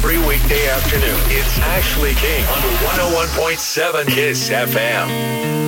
every weekday afternoon. It's Ashley King on 101.7 KISS FM.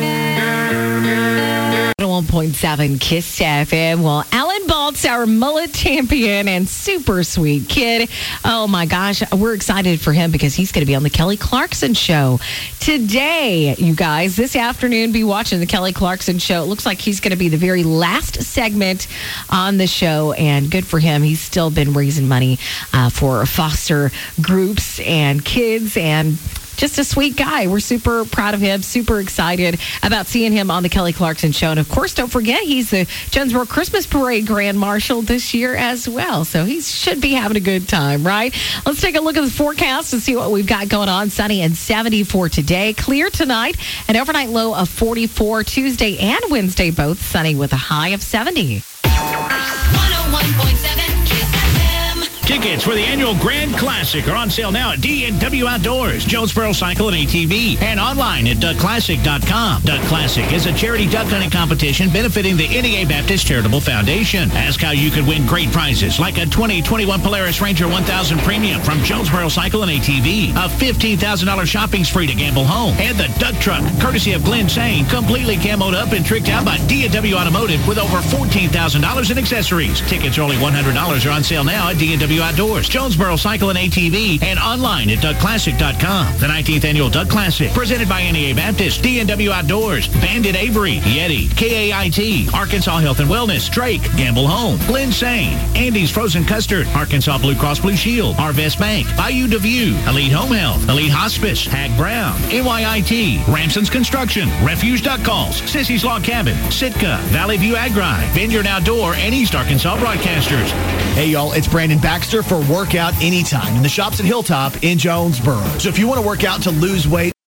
101.7 KISS FM. Well, Alan Baltz, our mullet champion and super sweet kid. Oh my gosh, we're excited for him because he's going to be on the Kelly Clarkson Show today. You guys, this afternoon, be watching the Kelly Clarkson Show. It looks like he's going to be the very last segment on the show, and good for him. He's still been raising money for foster groups and kids, and just a sweet guy. We're super proud of him, super excited about seeing him on the Kelly Clarkson Show. And of course, don't forget, he's the Jonesboro Christmas Parade Grand Marshal this year as well. So he should be having a good time, right? Let's take a look at the forecast and see what we've got going on. Sunny and 70 for today. Clear tonight, an overnight low of 44. Tuesday and Wednesday, both sunny with a high of 70. 101.7 KISS FM. Tickets for the annual Grand Classic are on sale now at D&W Outdoors, Jonesboro Cycle and ATV, and online at duckclassic.com. Duck Classic is a charity duck hunting competition benefiting the NEA Baptist Charitable Foundation. Ask how you could win great prizes like a 2021 Polaris Ranger 1000 Premium from Jonesboro Cycle and ATV, a $15,000 shopping spree to Gamble Home, and the Duck Truck, courtesy of Glenn Sane, completely camoed up and tricked out by D&W Automotive with over $14,000 in accessories. Tickets are only $100 are on sale now at D&W Outdoors, Jonesboro Cycle and ATV, and online at duckclassic.com. The 19th Annual Duck Classic, presented by NEA Baptist, D&W Outdoors, Bandit Avery, Yeti, KAIT, Arkansas Health and Wellness, Drake, Gamble Home, Glen Sane, Andy's Frozen Custard, Arkansas Blue Cross Blue Shield, Arvest Bank, Bayou DeView, Elite Home Health, Elite Hospice, Hag Brown, NYIT, Ramson's Construction, Refuge Duck Calls, Sissy's Log Cabin, Sitka, Valley View Agri, Vineyard Outdoor, and East Arkansas Broadcasters. Hey, y'all, it's Brandon Baxter for Workout Anytime in the shops at Hilltop in Jonesboro. So if you want to work out to lose weight,